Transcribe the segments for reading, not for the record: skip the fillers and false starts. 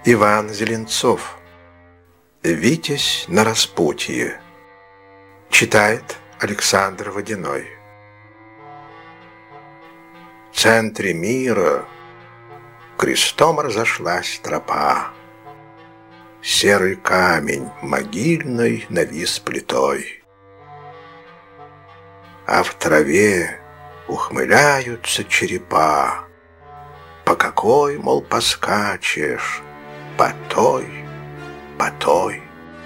Иван Зеленцов. «Витязь на распутье». Читает Александр Водяной. В центре мира крестом разошлась тропа. Серый камень могильной навис плитой. А в траве ухмыляются черепа. По какой, мол, поскачешь? По той, по той.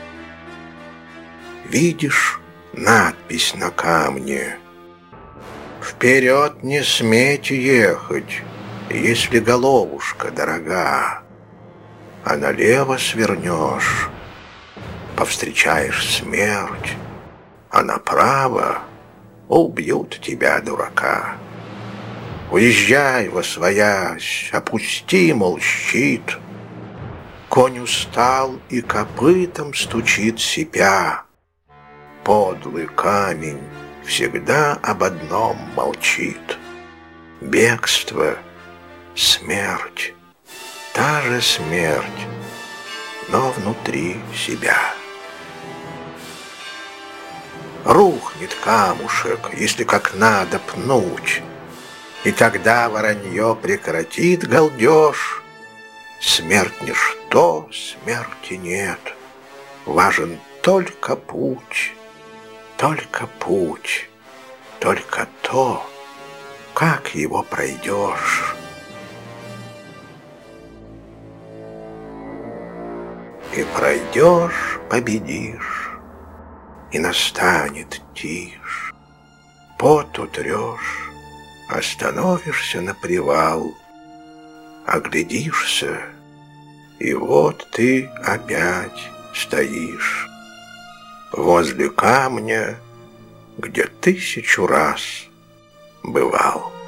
Видишь надпись на камне: «Вперед не сметь ехать, если головушка дорога, а налево свернешь, повстречаешь смерть, а направо убьют тебя, дурака. Уезжай восвоясь, опусти, мол, щит». Конь устал и копытом стучит сипя. Подлый камень всегда об одном молчит: бегство, смерть, та же смерть, но внутри себя. Рухнет камушек, если как надо пнуть, и тогда воронье прекратит галдеж. Смерть ничто, смерти нет, важен только путь, только путь, только то, как его пройдешь. И пройдешь, победишь, и настанет тишь. Пот утрешь, остановишься на привал, оглядишься, и вот ты опять стоишь возле камня, где 1000 раз бывал.